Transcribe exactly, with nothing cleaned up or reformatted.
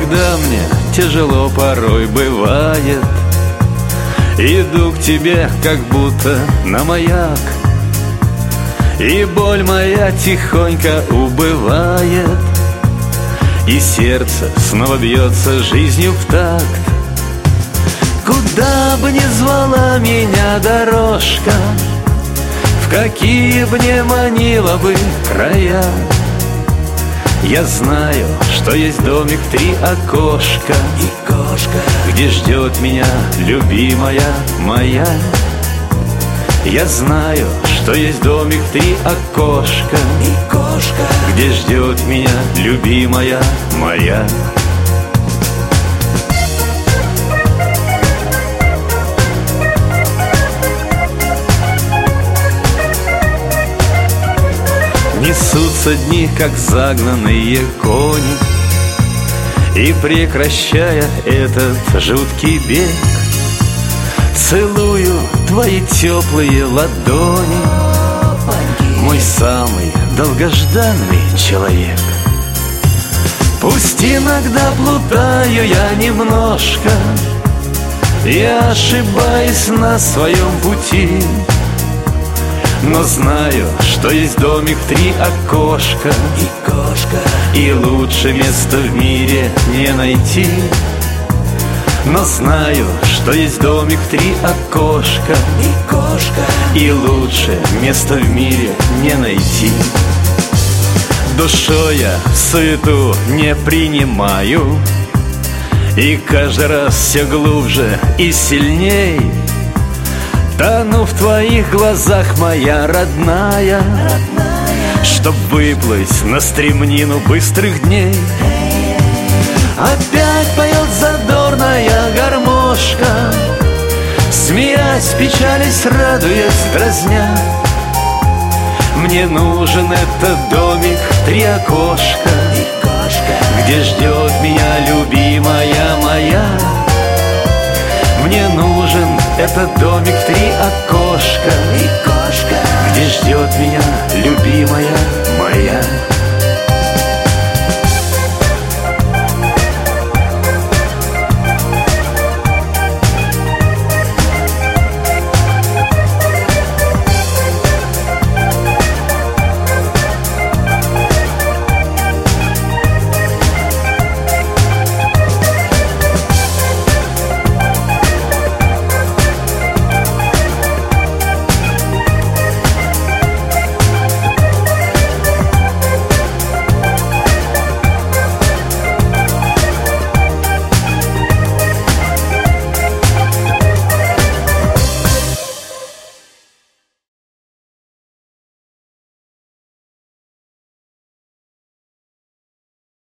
когда мне тяжело порой бывает, иду к тебе, как будто на маяк, и боль моя тихонько убывает, и сердце снова бьется жизнью в такт. Куда бы ни звала меня дорожка, в какие бы ни манила бы края, я знаю, что есть домик, три окошка, и кошка, где ждет меня любимая моя. Я знаю, что есть домик, три окошка, и кошка, где ждет меня любимая моя. Несутся дни, как загнанные кони, и прекращая этот жуткий бег, целую твои теплые ладони, мой самый долгожданный человек. Пусть иногда плутаю я немножко, я ошибаюсь на своем пути, но знаю, что есть домик, три окошка, и кошка, и лучше места в мире не найти. Но знаю, что есть домик, три окошка, и кошка, и лучше места в мире не найти. Душой я суету не принимаю, и каждый раз все глубже и сильней тону в твоих глазах, моя родная, родная, чтоб выплыть на стремнину быстрых дней. Опять поет задорная гармошка, смеясь, печалясь, радуясь, дразня. Мне нужен этот домик, три окошка, и кошка, где ждет меня любимая моя. Мне нужен этот домик, три окошка, и кошка, где ждет меня любимая